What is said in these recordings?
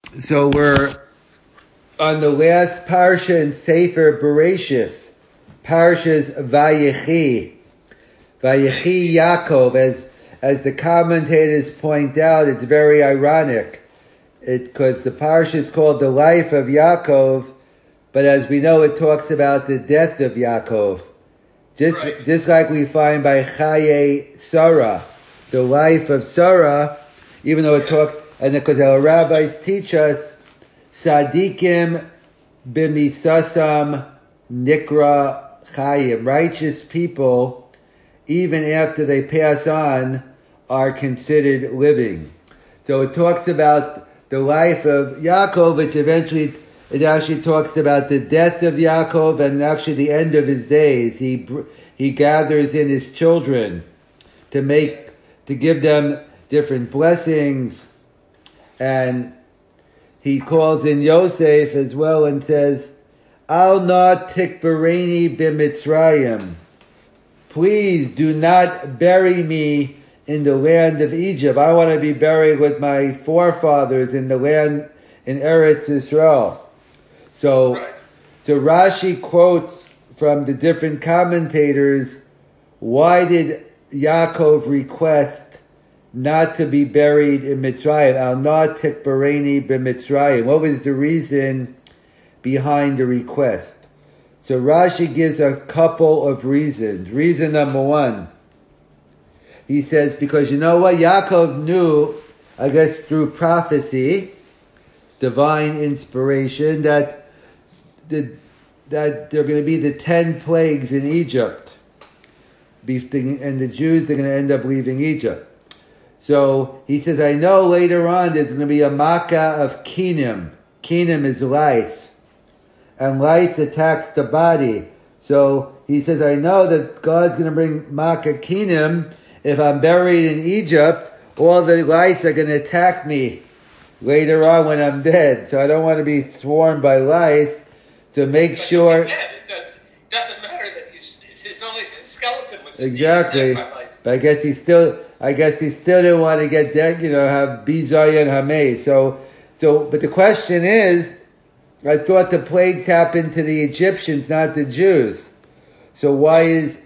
So we're on the last parsha in Sefer Bereshis, Parshas Vayechi. Vayechi Yaakov, as the commentators point out, it's very ironic. Because the parsha is called the life of Yaakov, but as we know, it talks about the death of Yaakov. Just like we find by Chaye Sarah, the life of Sarah, even though it talks, and because our rabbis teach us, Sadikim bimisasam nikra chayim, righteous people, even after they pass on, are considered living. So it talks about the life of Yaakov, which eventually, it actually talks about the death of Yaakov and actually the end of his days. He gathers in his children to give them different blessings, and he calls in Yosef as well and says, Al na tikbareni b'Mitzrayim. Please do not bury me in the land of Egypt. I want to be buried with my forefathers in the land in Eretz Yisrael. So Rashi quotes from the different commentators, why did Yaakov request not to be buried in Mitzrayim? Al na tikbareni b'Mitzrayim. What was the reason behind the request? So Rashi gives a couple of reasons. Reason number one, he says, because you know what? Yaakov knew, I guess through prophecy, divine inspiration, that there are going to be the 10 plagues in Egypt. And the Jews are going to end up leaving Egypt. So he says, I know later on there's going to be a makkah of kinim. Kinim is lice. And lice attacks the body. So he says, I know that God's going to bring makkah kinim. If I'm buried in Egypt, all the lice are going to attack me later on when I'm dead. So I don't want to be swarmed by lice. So make sure. It doesn't matter that it's only his skeleton was exactly. But I guess he still didn't want to get there, have bizayin hamei. So, but the question is, I thought the plagues happened to the Egyptians, not the Jews. So why is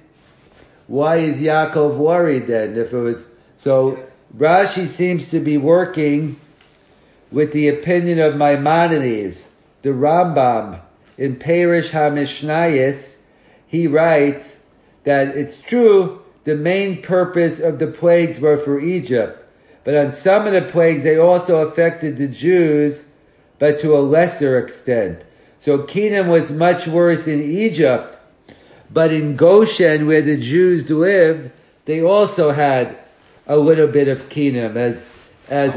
Yaakov worried then? If it was so, Rashi seems to be working with the opinion of Maimonides, the Rambam in Perish HaMishnayos. He writes that it's true the main purpose of the plagues were for Egypt, but on some of the plagues they also affected the Jews, but to a lesser extent. So Kinim was much worse in Egypt, but in Goshen, where the Jews lived, they also had a little bit of Kinim, as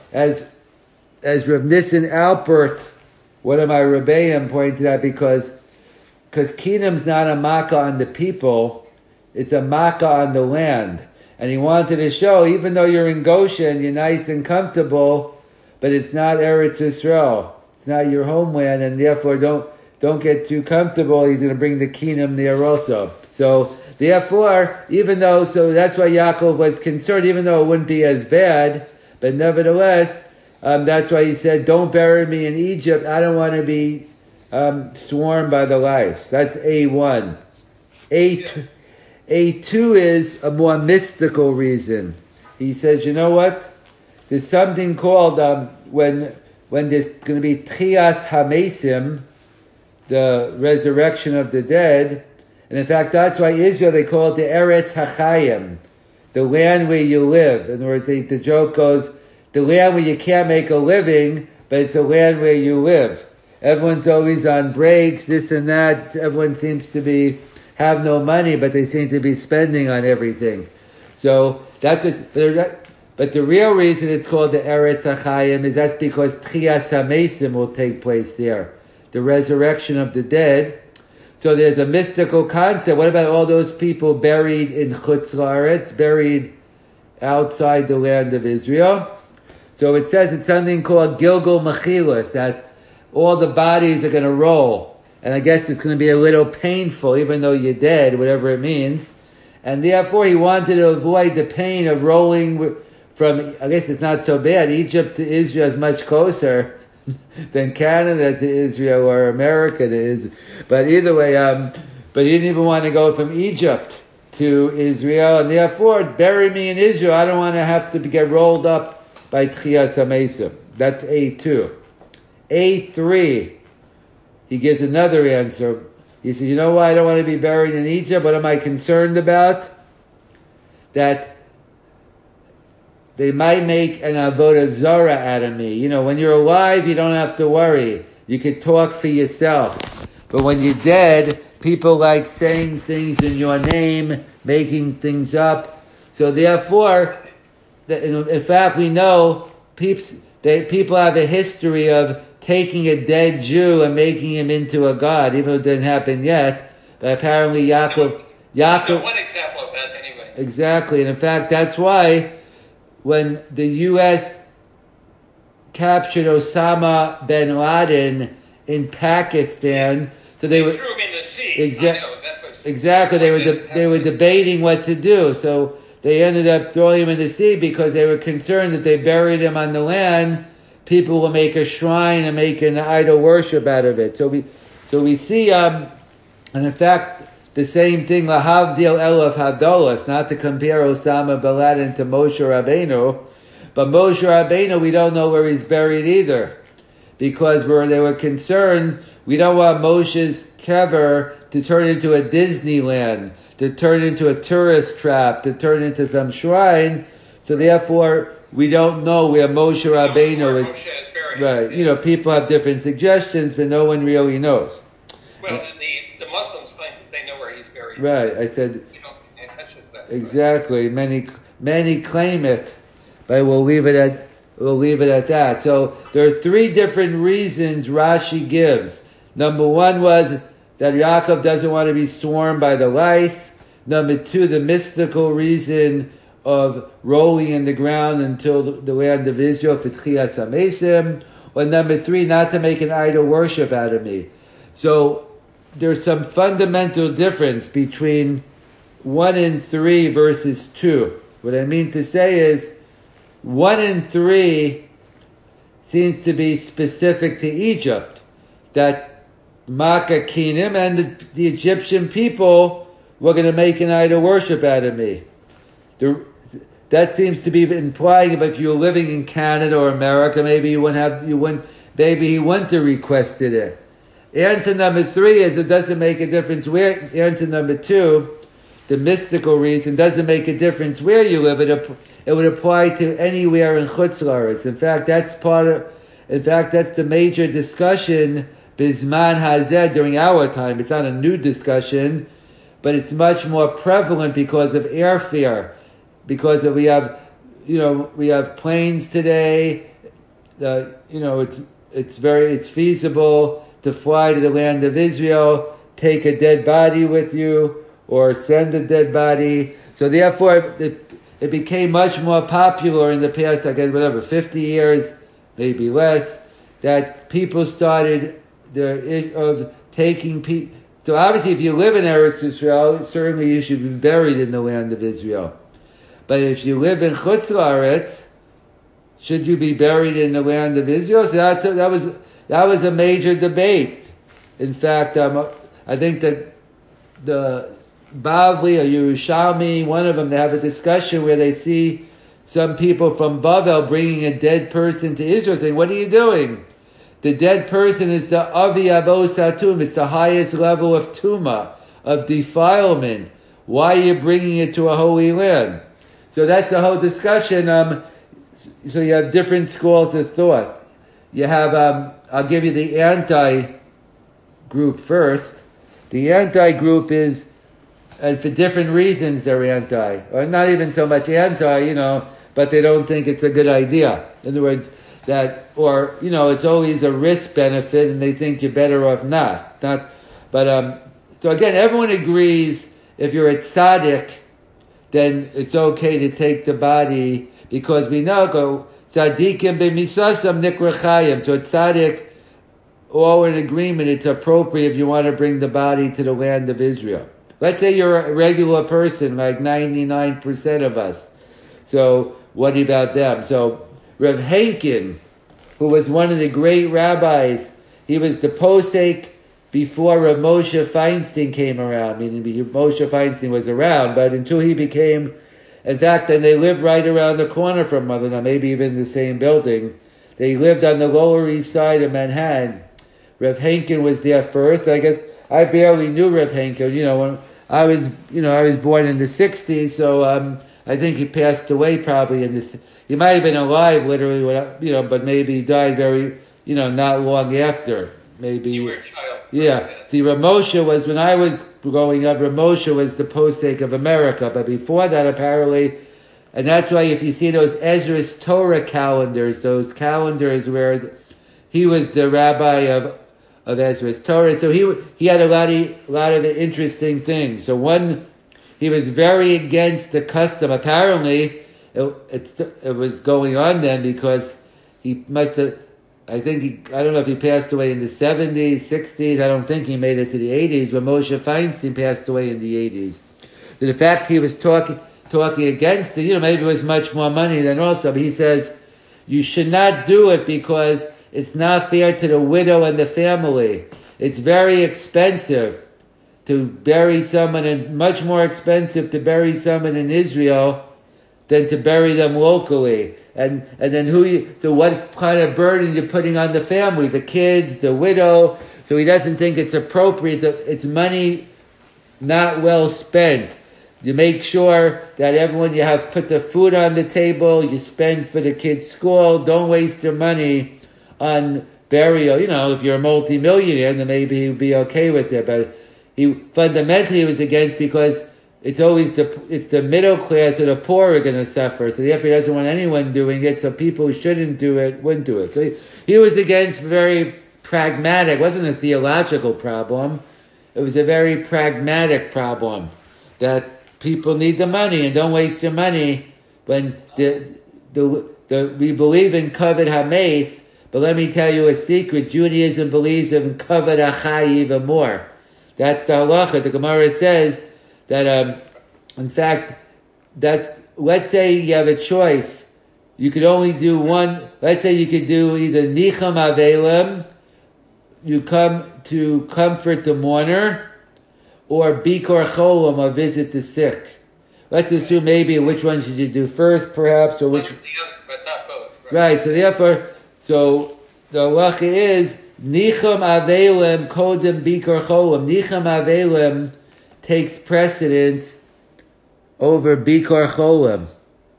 Rav Nissen Alpert, one of my Rebbeim, pointed out, because Kinim's not a makkah on the people, it's a makkah on the land. And he wanted to show, even though you're in Goshen, you're nice and comfortable, but it's not Eretz Yisrael. It's not your homeland, and therefore don't get too comfortable. He's going to bring the Kinim there also. So therefore, so that's why Yaakov was concerned, even though it wouldn't be as bad, but nevertheless, that's why he said, don't bury me in Egypt. I don't want to be swarmed by the lice. That's A1. A2 is a more mystical reason. He says, you know what? There's something called, when there's going to be Tchias HaMesim, the resurrection of the dead, and in fact that's why Israel, they call it the Eretz HaChayim, the land where you live. In other words, the joke goes, the land where you can't make a living, but it's a land where you live. Everyone's always on breaks, this and that. Everyone seems to have no money, but they seem to be spending on everything. So that's but the real reason it's called the Eretz HaChayim is that's because Tchias HaMesim will take place there, the resurrection of the dead. So there's a mystical concept. What about all those people buried in Chutz La'aretz, buried outside the land of Israel? So it says it's something called Gilgal Mechilas, that all the bodies are going to roll. And I guess it's going to be a little painful, even though you're dead, whatever it means. And therefore he wanted to avoid the pain of rolling from, I guess it's not so bad, Egypt to Israel is much closer than Canada to Israel or America to Israel. But either way, but he didn't even want to go from Egypt to Israel, and therefore, bury me in Israel. I don't want to have to get rolled up by Tchias HaMesim. That's A2. A3, he gives another answer. He says, you know why I don't want to be buried in Egypt? What am I concerned about? That they might make an avodah zarah out of me. You know, when you're alive, you don't have to worry. You can talk for yourself. But when you're dead, people like saying things in your name, making things up. So therefore, in fact, we know people have a history of taking a dead Jew and making him into a god, even though it didn't happen yet. But apparently Yaakov... One example of that anyway. Exactly. And in fact, that's why when the U.S. captured Osama bin Laden in Pakistan, so they threw him in the sea. Exactly. They were debating what to do. So they ended up throwing him in the sea because they were concerned that they buried him on the land, people will make a shrine and make an idol worship out of it. So we see, and in fact, the same thing, lahavdil elaf havdolas, not to compare Osama bin Laden to Moshe Rabbeinu, but Moshe Rabbeinu, we don't know where he's buried either, because they were concerned, we don't want Moshe's kever to turn into a Disneyland, to turn into a tourist trap, to turn into some shrine, so therefore, we don't know where Moshe Rabbeinu is. Moshe is buried. Right, you know, people have different suggestions, but no one really knows. Well, the Muslims claim that they know where he's buried. Right, I said... You don't pay attention to that. Exactly. Many claim it, but we'll leave it at that. So there are three different reasons Rashi gives. Number one was that Yaakov doesn't want to be swarmed by the lice. Number two, the mystical reason of rolling in the ground until the land of Israel for Tchias HaMesim. Or number three, not to make an idol worship out of me. So there's some fundamental difference between 1 and 3 versus 2. What I mean to say is 1 and 3 seems to be specific to Egypt, that Makakinim and the Egyptian people were going to make an idol worship out of me. That seems to be implying, but if you were living in Canada or America, maybe he wouldn't have requested it. Answer number 3 is it doesn't make a difference where. Answer number 2, the mystical reason, doesn't make a difference where you live. It would apply to anywhere in Chutz La'aretz. In fact, that's the major discussion Bizman Hazeh during our time. It's not a new discussion, but it's much more prevalent because of airfare. Because we have planes today. It's feasible to fly to the land of Israel, take a dead body with you, or send a dead body. So therefore, it became much more popular in the past, 50 years, maybe less, that people started taking people. So obviously, if you live in Eretz Israel, certainly you should be buried in the land of Israel. But if you live in Chutz La'aretz, should you be buried in the land of Israel? So that was a major debate. In fact, I think that the Bavli or Yerushalmi, one of them, they have a discussion where they see some people from Bavel bringing a dead person to Israel, saying, "What are you doing? The dead person is the Avi Abo Satum. It's the highest level of Tuma, of defilement. Why are you bringing it to a holy land?" So that's the whole discussion. So you have different schools of thought. You have, I'll give you the anti-group first. The anti-group is, and for different reasons they're anti. Or not even so much anti, but they don't think it's a good idea. In other words, it's always a risk benefit and they think you're better off not. So again, everyone agrees if you're a tzaddik, then it's okay to take the body, because we know tzaddikim b'misasam nikrachayim. So a tzaddik, all in agreement, it's appropriate if you want to bring the body to the land of Israel. Let's say you're a regular person, like 99% of us. So what about them? So Rav Henkin, who was one of the great rabbis. He was the posek before Rav Moshe Feinstein came around, meaning Moshe Feinstein was around, but until he became, in fact, and they lived right around the corner from one another, maybe even in the same building. They lived on the Lower East Side of Manhattan. Rav Henkin was there first. I guess I barely knew Rav Henkin. When I was born in the 60s, so I think he passed away probably in this. He might have been alive literally, but maybe he died very, not long after. Maybe. You were a child. Yeah. See, Rav Moshe was, when I was growing up, Rav Moshe was the posek of America. But before that, apparently, and that's why if you see those Ezra's Torah calendars, those calendars where he was the rabbi of Ezra's Torah, so he had a lot of interesting things. So one, he was very against the custom. Apparently, it was going on then because he must have, I don't know if he passed away in the 70s, 60s. I don't think he made it to the 80s, but Moshe Feinstein passed away in the 80s. The fact he was talking against it, maybe it was much more money than also, but he says, you should not do it because it's not fair to the widow and the family. It's very expensive to bury someone, and much more expensive to bury someone in Israel than to bury them locally. And then so what kind of burden you're putting on the family, the kids, the widow. So he doesn't think it's appropriate. It's money not well spent. You make sure that everyone, you have put the food on the table, you spend for the kids' school. Don't waste your money on burial. If you're a multimillionaire, then maybe he'd be okay with it. But he fundamentally was against because it's always the middle class or the poor are going to suffer. So therefore he doesn't want anyone doing it. So people who shouldn't do it wouldn't do it. So he was against very pragmatic. It wasn't a theological problem. It was a very pragmatic problem that people need the money and don't waste your money when we believe in kavod hameis. But let me tell you a secret. Judaism believes in kavod hachai even more. That's the halacha. The Gemara says that, in fact, let's say you have a choice. You could only do one. Let's say you could do either nicham avelim, you come to comfort the mourner, or bikor cholam, or visit the sick. Let's assume maybe which one should you do first, perhaps, or which. But not both. Right. So therefore, the halacha is nicham avelim kodem bikor cholam. Nicham avelim takes precedence over bikor cholam.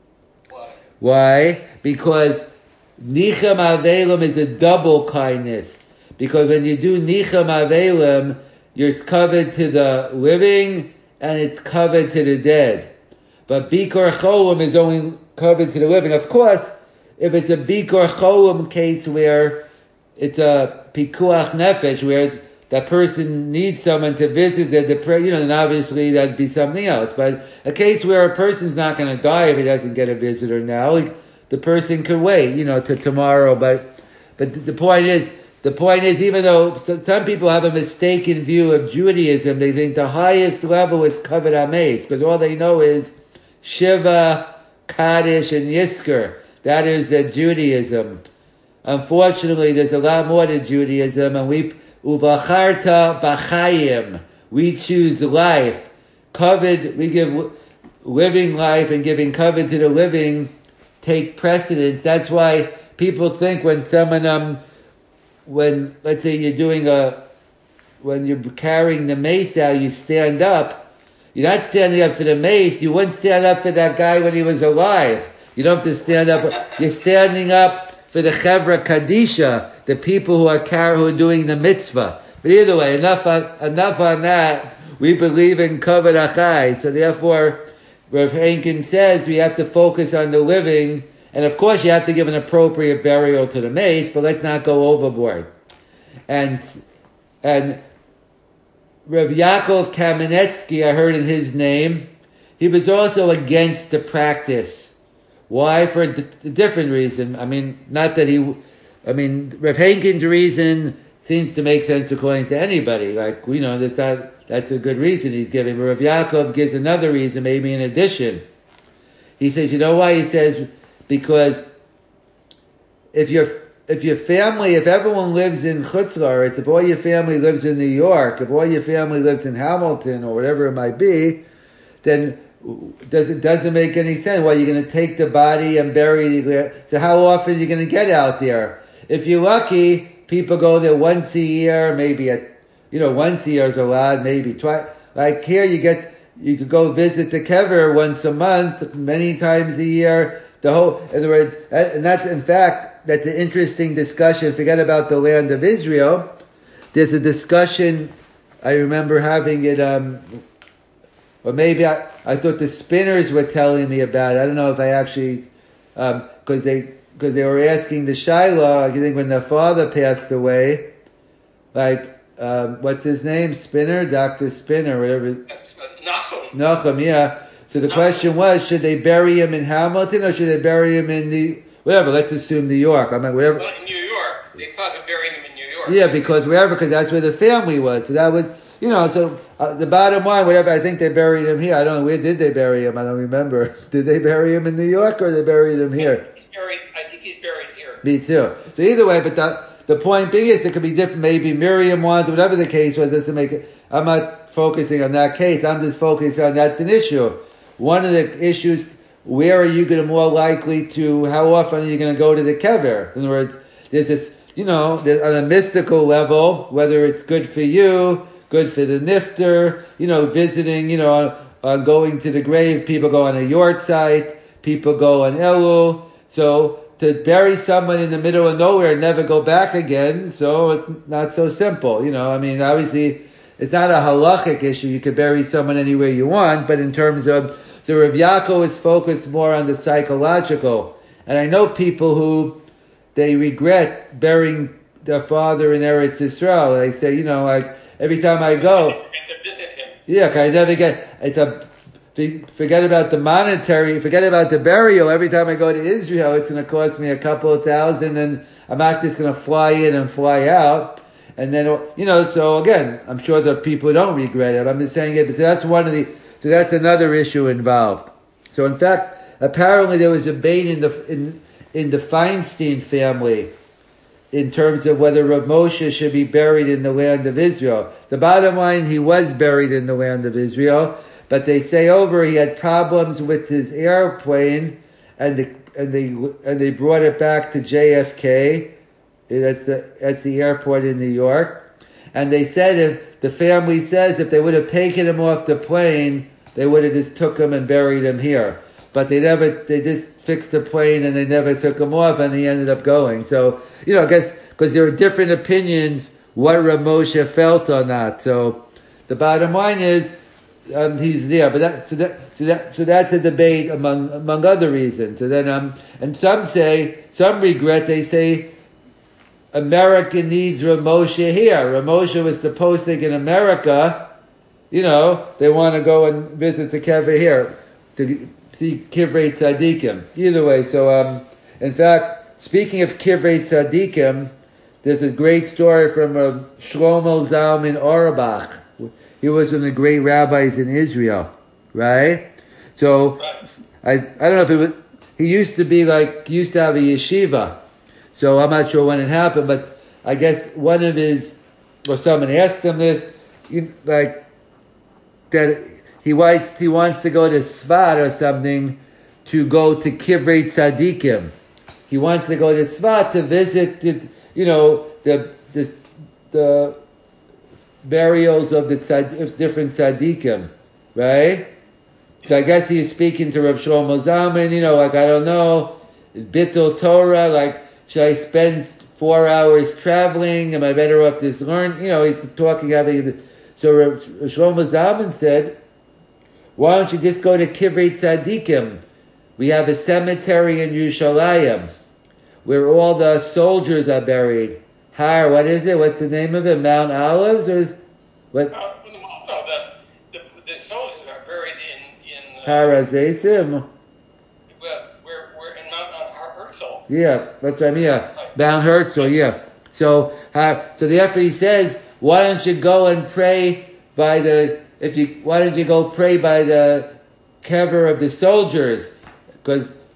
Why? Because nicham avelim is a double kindness. Because when you do nicham avelim, you're covered to the living and it's covered to the dead. But bikor cholam is only covered to the living. Of course, if it's a bikor cholam case where it's a pikuach nefesh, where that person needs someone to visit then obviously that'd be something else. But a case where a person's not going to die if he doesn't get a visitor now, the person could wait, to tomorrow. But the point is, even though some people have a mistaken view of Judaism, they think the highest level is kavod hameis, because all they know is Shiva, Kaddish, and Yizkor. That is the Judaism. Unfortunately, there's a lot more to Judaism, and uvacharta b'chayim. We choose life. Kavod, we give living life, and giving kavod to the living take precedence. That's why people think when someone, when let's say when you're carrying the mace out, you stand up. You're not standing up for the mace. You wouldn't stand up for that guy when he was alive. You don't have to stand up. You're standing up for the Chevra Kadisha, the people who are doing the mitzvah. But either way, enough on that. We believe in kavod hachai. So therefore, Rav Henkin says we have to focus on the living, and of course you have to give an appropriate burial to the mace, but let's not go overboard. And Rav Yaakov Kamenetsky, I heard in his name, he was also against the practice. Why? For a different reason. Rav Henkin's reason seems to make sense according to anybody. That's a good reason he's giving. But Rav Yaakov gives another reason, maybe in addition. He says, you know why? He says, because if if your family, if everyone lives in Chutz La'aretz, if all your family lives in New York, if all your family lives in Hamilton or whatever it might be, then doesn't make any sense. Well, you're going to take the body and bury it. So how often are you going to get out there? If you're lucky, people go there once a year, maybe once a year is a lot, maybe twice. Like here, you could go visit the kever once a month, many times a year. In other words, and that's in fact, that's an interesting discussion. Forget about the land of Israel. There's a discussion, I remember having it, or maybe I thought the spinners were telling me about it. I don't know if I actually, because they were asking the Shiloh, I think when their father passed away, like, what's his name? Spinner? Dr. Spinner, whatever. Nachum, yeah. So the question was, should they bury him in Hamilton or should they bury him in whatever, let's assume New York. I mean, whatever. Well, in New York. They thought of burying him in New York. Yeah, because that's where the family was. So that would, the bottom line, whatever, I think they buried him here. I don't know, where did they bury him? I don't remember. Did they bury him in New York or they buried him here? I think he's buried here. Me too. So either way, but the point being is it could be different. Maybe Miriam wants, whatever the case was, doesn't make it. I'm not focusing on that case. I'm just focusing on that's an issue. One of the issues, where are you going to more likely to, how often are you going to go to the kever? In other words, there's this, there's, on a mystical level, whether it's good for you, good for the nifter, visiting, going to the grave. People go on a yort site. People go on Elul. So to bury someone in the middle of nowhere and never go back again, so it's not so simple. Obviously, it's not a halachic issue. You could bury someone anywhere you want, but in terms of, so Rav Yaakov is focused more on the psychological. And I know people who, they regret burying their father in Eretz Yisrael. They say, like, every time I go, to visit him. Yeah, I never forget about the monetary, forget about the burial. Every time I go to Israel, it's going to cost me a couple of $1,000, and I'm not just going to fly in and fly out. And then, so again, I'm sure that people don't regret it. I'm just saying it, but so that's another issue involved. So in fact, apparently there was a debate in the Feinstein family in terms of whether Rav Moshe should be buried in the land of Israel. The bottom line, he was buried in the land of Israel, but they say he had problems with his airplane, and they brought it back to JFK. That's the airport in New York. And they said the family says if they would have taken him off the plane, they would have just took him and buried him here. But they just fixed the plane and they never took him off, and he ended up going. So, I guess, because there are different opinions what Rav Moshe felt on that. So the bottom line is, he's there. But so that's a debate among other reasons. So then, and some regret, they say, America needs Rav Moshe here. Rav Moshe was the posting in America. They want to go and visit the kever here to see Kivrei Tzadikim. Either way, so in fact, speaking of Kivrei Tzadikim, there's a great story from Shlomo Zalman Auerbach. He was one of the great rabbis in Israel, right? So I don't know if it was. He used to have a yeshiva. So I'm not sure when it happened, but I guess one of someone asked him this, that he wants to go to Sfat or something to go to Kivrei Tzadikim. He wants to go to Sfat to visit, the burials of the different tzaddikim, right? So I guess he's speaking to Rav Shlomo Zalman, I don't know, Bittul Torah, should I spend 4 hours traveling? Am I better off just learn? He's talking, so Rav Shlomo Zalman said, why don't you just go to Kivrei Tzadikim? We have a cemetery in Yerushalayim where all the soldiers are buried. What is it? What's the name of it? Mount Olives? Or what? No, the soldiers are buried in Har HaZeisim. We're in Mount Herzl. Yeah, that's what I mean. Yeah. Mount Herzl, yeah. So therefore he says, why don't you go and pray by the kever of the soldiers? Because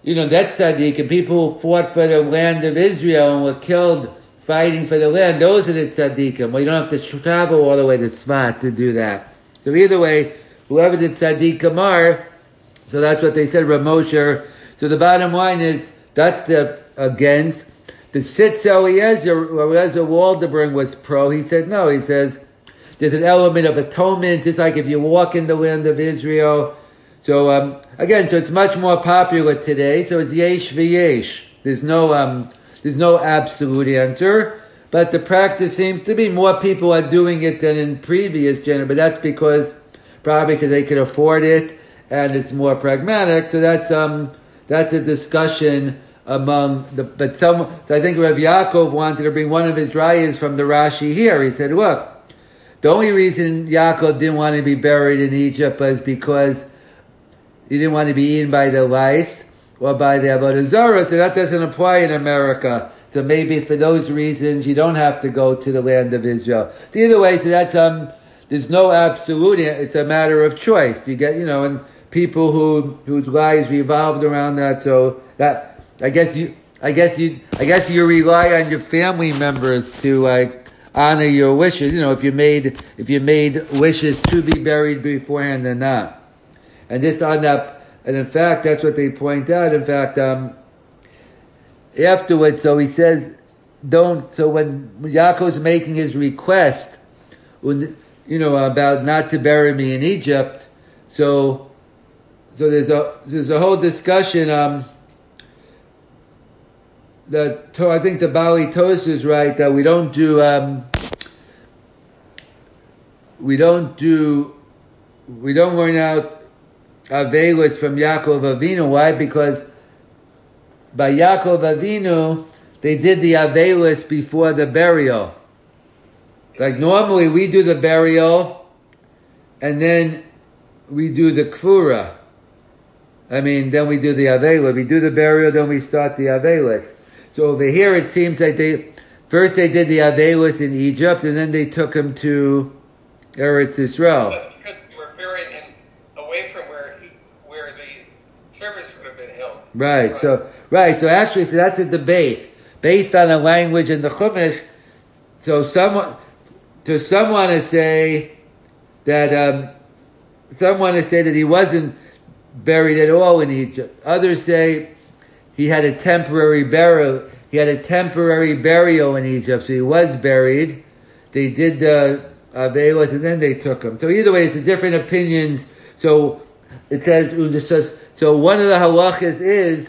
That's tzaddik, and people who fought for the land of Israel and were killed fighting for the land, those are the tzaddikim. Well, you don't have to travel all the way to Svat to do that. So either way, whoever the tzaddikim are, so that's what they said, Ramosher. So the bottom line is, that's the against. The Sitz Eliezer Waldebring was pro. He said no. He says there's an element of atonement. It's like if you walk in the land of Israel. So again, so it's much more popular today. So it's yesh v'yesh. There's no absolute answer, but the practice seems to be more people are doing it than in previous generations. But that's probably because they can afford it and it's more pragmatic. So that's a discussion among the. So I think Rav Yaakov wanted to bring one of his rayas from the Rashi here. He said, look, the only reason Yaakov didn't want to be buried in Egypt was because he didn't want to be eaten by the lice or by the Avodah Zarah, so that doesn't apply in America. So maybe for those reasons you don't have to go to the land of Israel. So either way, so that's there's no absolute. It's a matter of choice. You get, and people whose lives revolved around that. So that I guess you rely on your family members to honor your wishes. If you made wishes to be buried beforehand or not. And this on that. And in fact, that's what they point out. In fact, afterwards, so he says, so when Yaakov's making his request, about not to bury me in Egypt, so there's a whole discussion, I think the Bali Toast is right, that we don't learn out Avelis from Yaakov Avinu. Why? Because by Yaakov Avinu, they did the Avelis before the burial. Like normally we do the burial and then we do the Kfura. Then we do the Avelis. We do the burial, then we start the Avelis. So over here it seems like first they did the Avelis in Egypt and then they took him to Eretz Yisrael. Right. So actually, that's a debate based on a language in the Chumash. So some want to say that he wasn't buried at all in Egypt. Others say he had a temporary burial. He had a temporary burial in Egypt, so he was buried. They did the Avelos, and then they took him. So either way, it's the different opinions. So it says. So one of the halachas is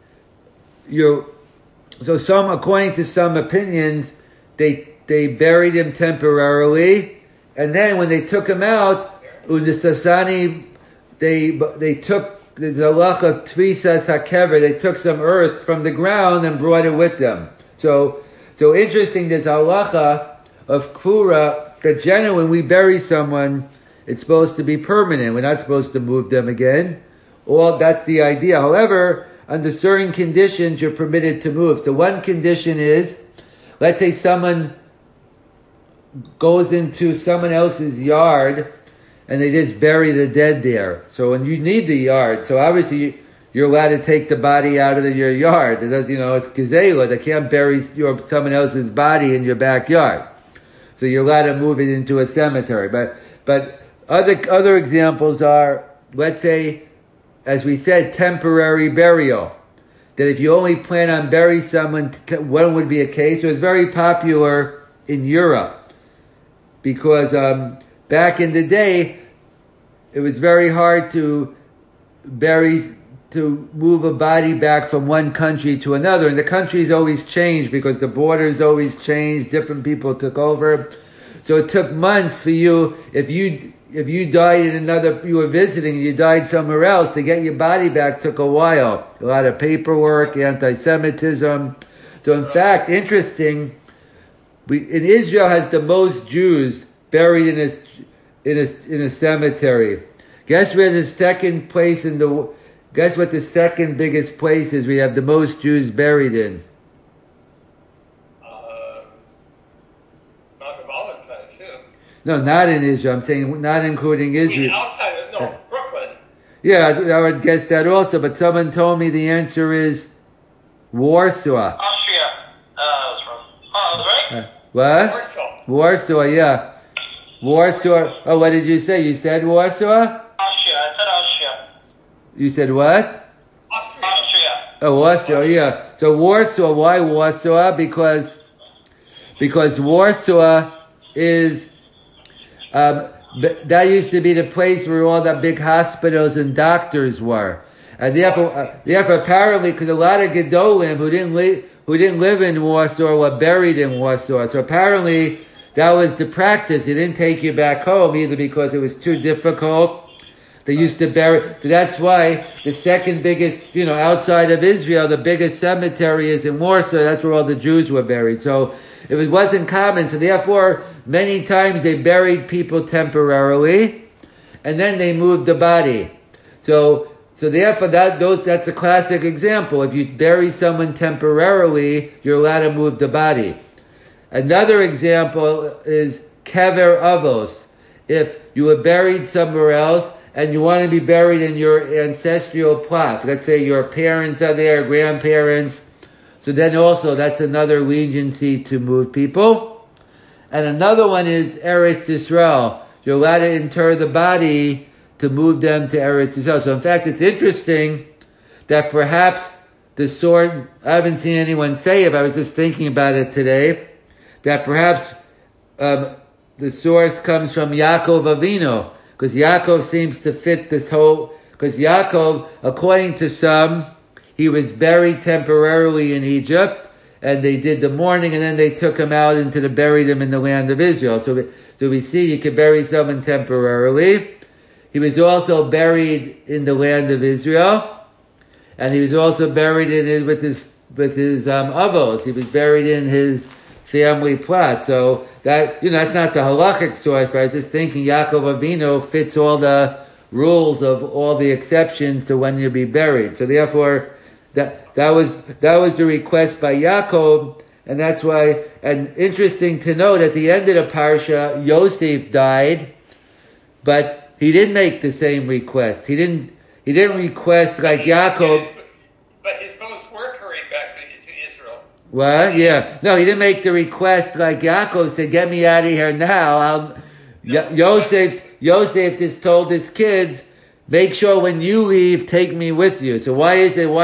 according to some opinions, they buried him temporarily, and then when they took him out, Udisasani, they took the halacha of Tvisas HaKever, they took some earth from the ground and brought it with them. So interesting, there's halacha of Kfura, that generally when we bury someone, it's supposed to be permanent. We're not supposed to move them again. Well, that's the idea. However, under certain conditions, you're permitted to move. So one condition is, let's say someone goes into someone else's yard and they just bury the dead there. So when you need the yard, so obviously you're allowed to take the body out of your yard. It's gezela. They can't bury someone else's body in your backyard. So you're allowed to move it into a cemetery. But other examples are, let's say, as we said, temporary burial. That if you only plan on burying someone, one would be a case. It was very popular in Europe because back in the day, it was very hard to move a body back from one country to another. And the countries always changed because the borders always changed. Different people took over. So it took months for you, if you died in you were visiting and you died somewhere else, to get your body back took a while. A lot of paperwork, anti-Semitism. So in fact, interesting, in Israel has the most Jews buried in a cemetery. Guess where the second place guess what the second biggest place is we have the most Jews buried in? Olive, no, not in Israel. I'm saying not including Israel. Brooklyn. Yeah, I would guess that also, but someone told me the answer is Warsaw. Austria. That's wrong. Oh, right? What? Warsaw. Warsaw, yeah. Warsaw. Oh, what did you say? You said Warsaw? Austria. I said Austria. You said what? Austria. Oh, Warsaw, yeah. So Warsaw, why Warsaw? Because Warsaw is, that used to be the place where all the big hospitals and doctors were. And therefore apparently, because a lot of Gedolim who didn't live in Warsaw were buried in Warsaw. So apparently that was the practice. They didn't take you back home either because it was too difficult. They used to bury, so that's why the second biggest, outside of Israel, the biggest cemetery is in Warsaw. That's where all the Jews were buried. So it wasn't common. So therefore, many times they buried people temporarily, and then they moved the body. So therefore, that's a classic example. If you bury someone temporarily, you're allowed to move the body. Another example is kever avos. If you were buried somewhere else and you want to be buried in your ancestral plot, let's say your parents are there, grandparents, so then also that's another leniency to move people. And another one is Eretz Yisrael. You're allowed to inter the body to move them to Eretz Yisrael. So in fact, it's interesting that perhaps the source, I haven't seen anyone say it, but I was just thinking about it today, that perhaps the source comes from Yaakov Avinu, because Yaakov seems to fit this whole, because Yaakov, according to some, he was buried temporarily in Egypt, and they did the mourning, and then they took him out buried him in the land of Israel. So we see you can bury someone temporarily. He was also buried in the land of Israel, and he was also buried with his avos. He was buried in his family plot. So that, that's not the halachic source, but I was just thinking Yaakov Avinu fits all the rules of all the exceptions to when you be buried. So therefore, that was the request by Yaakov, and that's why. And interesting to note, at the end of the parsha, Yosef died, but he didn't make the same request. He didn't request like Yaakov. But his bones were carried back to Israel. What? Yeah. No, he didn't make the request like Yaakov said, "Get me out of here now." Yosef just told his kids, "Make sure when you leave, take me with you." So why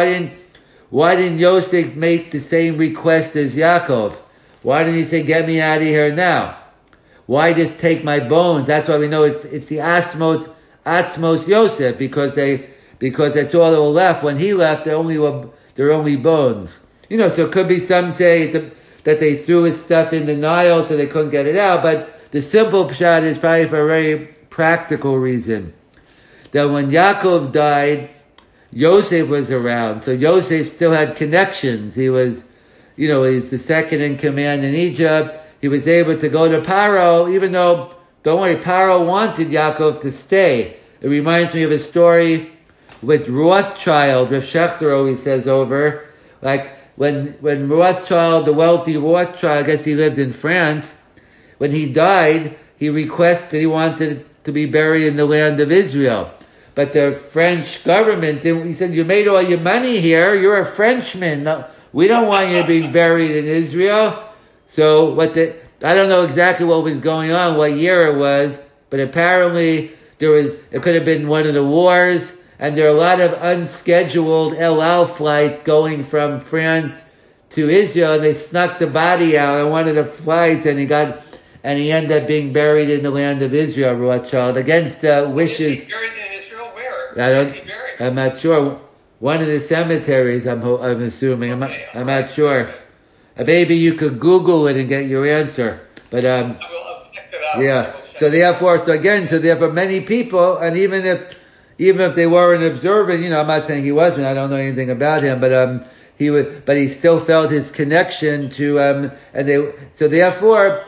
didn't Yosef make the same request as Yaakov? Why didn't he say, "Get me out of here now"? Why just take my bones? That's why we know it's the Atzmos Yosef, because that's all that were left. When he left, there were only bones. So it could be some say that they threw his stuff in the Nile so they couldn't get it out, but the simple pshat is probably for a very practical reason. That when Yaakov died, Yosef was around, so Yosef still had connections. He was, he's the second in command in Egypt. He was able to go to Paro, even though, don't worry, Paro wanted Yaakov to stay. It reminds me of a story with Rothschild. Rav Shechter always says over, like when Rothschild, the wealthy Rothschild, I guess he lived in France, when he died, he requested, he wanted to be buried in the land of Israel. But the French government, he said, "You made all your money here, you're a Frenchman. No, we don't want you to be buried in Israel." So I don't know exactly what was going on, what year it was, but apparently it could have been one of the wars, and there are a lot of unscheduled El Al flights going from France to Israel, and they snuck the body out on one of the flights, and he ended up being buried in the land of Israel, Rothschild, against the wishes. Is he buried in Israel? Where is he buried? I'm not sure. One of the cemeteries, I'm assuming. I'm not sure. Maybe you could Google it and get your answer. But I'll check it out. yeah. So therefore, many people, and even if they weren't observant, I'm not saying he wasn't. I don't know anything about him, but he still felt his connection to So therefore,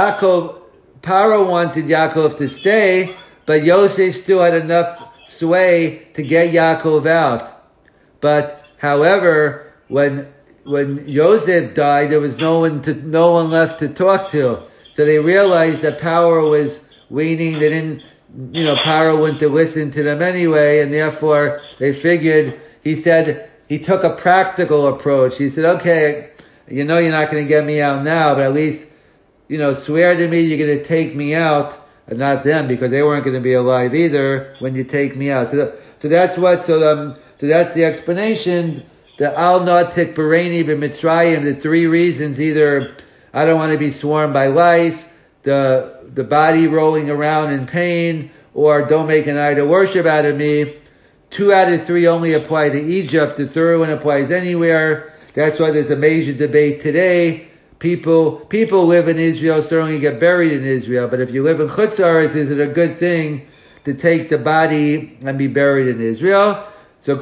Paro wanted Yaakov to stay, but Yosef still had enough sway to get Yaakov out. But however, when Yosef died, there was no one left to talk to. So they realized that power was waning. They Paro wouldn't have listened to them anyway, and therefore they figured, he said, he took a practical approach. He said, okay, you're not going to get me out now, but at least, swear to me you're going to take me out, and not them, because they weren't going to be alive either when you take me out. So that's that's the explanation. The al natik bereni b'mitzrayim, the three reasons: either I don't want to be swarmed by lice, the body rolling around in pain, or don't make an idol worship out of me. 2 out of 3 only apply to Egypt. The third one applies anywhere. That's why there's a major debate today. People live in Israel, certainly get buried in Israel. But if you live in Chutz La'aretz, is it a good thing to take the body and be buried in Israel? So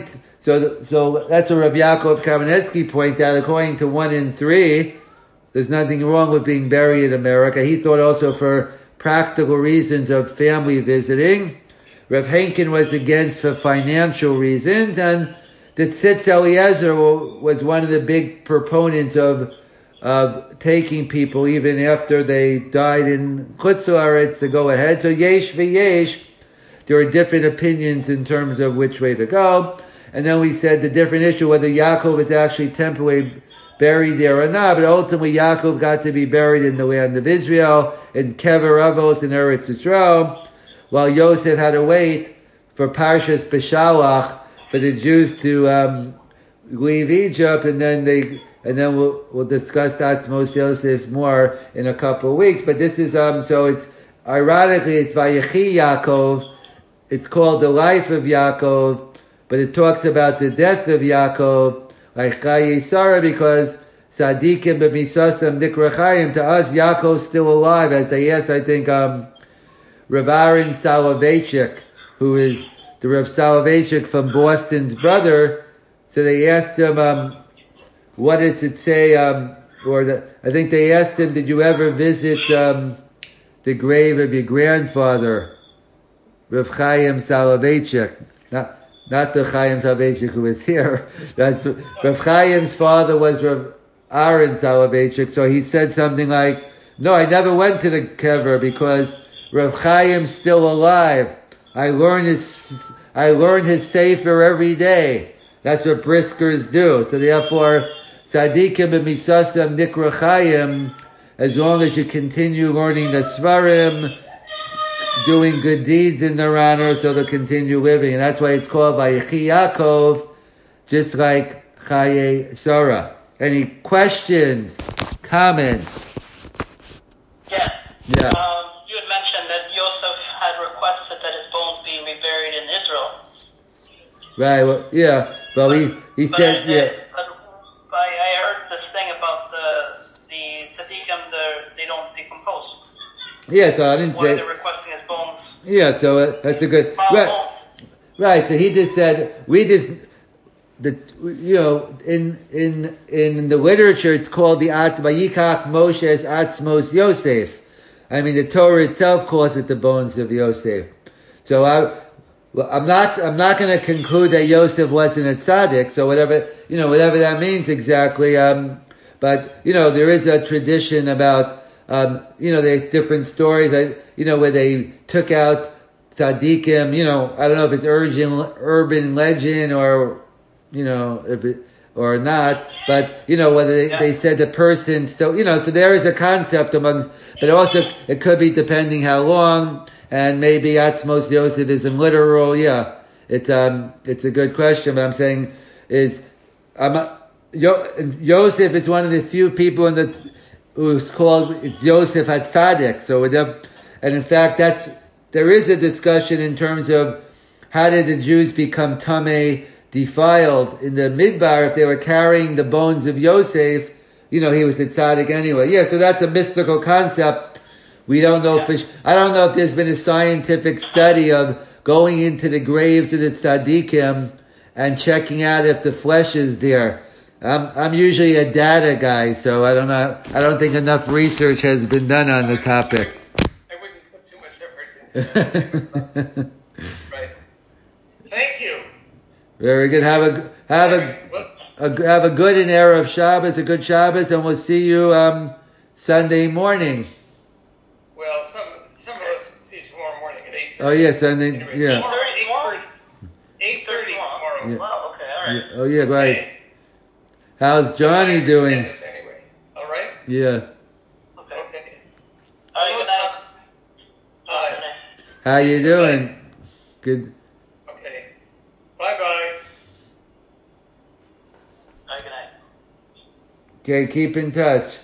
so that's what Rav Yaakov Kamenetsky points out. According to 1 in 3, there's nothing wrong with being buried in America. He thought also for practical reasons of family visiting. Rav Henkin was against for financial reasons, and the Tzitz Eliezer was one of the big proponents of taking people even after they died in Chutz La'aretz to go ahead. So yesh v'yesh, there are different opinions in terms of which way to go. And then we said the different issue whether Yaakov is actually temporarily buried there or not, but ultimately Yaakov got to be buried in the land of Israel, in Kever Avos in Eretz Yisrael, while Yosef had to wait for Parshas Beshalach for the Jews to leave Egypt, and then we'll discuss Atzmos Yosef more in a couple of weeks. But this is so it's ironically it's Vayechi Yaakov. It's called the life of Yaakov, but it talks about the death of Yaakov, like Chaye Sarah, because Tzadikim b'misasam nikra chayim. To us, Yaakov's still alive. As they asked, I think Rav Aaron Soloveitchik, who is the Rav Soloveitchik from Boston's brother. So they asked him, what does it say? I think they asked him, did you ever visit the grave of your grandfather, Rav Chaim Soloveitchik? Not the Chaim Soloveitchik who is here. That's Rav Chaim's father was Rav Aaron Soloveitchik. So he said something like, no, I never went to the kever because Rav Chaim's still alive. I learn his sefer every day. That's what briskers do. So therefore, tzadikim b'misasam nikra chayim, as long as you continue learning the svarim, doing good deeds in their honor, so they'll continue living. And that's why it's called Vayechi Yaakov, just like Chaye Sarah. Any questions, comments? Yes. Yeah. You had mentioned that Yosef had requested that his bones be reburied in Israel. Right, well, yeah. Well, he said, yeah. But I heard this thing about the tzaddikim, they don't decompose. Yeah, so I didn't Why say. they're requesting his bones. Yeah, so that's a good. Right, so he just said, in the literature, it's called the Vayikach Moshe's Atzmos Yosef. I mean, the Torah itself calls it the bones of Yosef. So I'm not going to conclude that Yosef wasn't a tzaddik. So whatever that means exactly. But there is a tradition about there's different stories. Where they took out tzaddikim. I don't know if it's urban legend or if it or not. But whether they said the person still. So there is a concept among. But also it could be depending how long. And maybe Atzmos Yosef isn't literal. Yeah, it's a good question. But I'm saying Yosef is one of the few people who's called it's Yosef HaTzadik. So and in fact there is a discussion in terms of how did the Jews become tamei, defiled in the Midbar if they were carrying the bones of Yosef. He was the tzaddik anyway. Yeah, so that's a mystical concept. We don't know I don't know if there's been a scientific study of going into the graves of the tzaddikim and checking out if the flesh is there. I'm usually a data guy, so I don't know. I don't think enough research has been done on the topic. I wouldn't put too much effort into it. Right. Thank you. Very good. Have a good and Erev Shabbos, a good Shabbos, and we'll see you Sunday morning. Well, some of us see tomorrow morning at 8. Oh yes, and then Anyway, yeah. 8:30 tomorrow? 8:30 tomorrow. Yeah. Wow, okay, all right. Oh yeah, right. Okay? How's Johnny doing? Anyway. All right? Yeah. Okay. Okay. All right, good night. Bye. Good night. How you doing? Good. Okay. Bye-bye. All right, good night. Okay, keep in touch.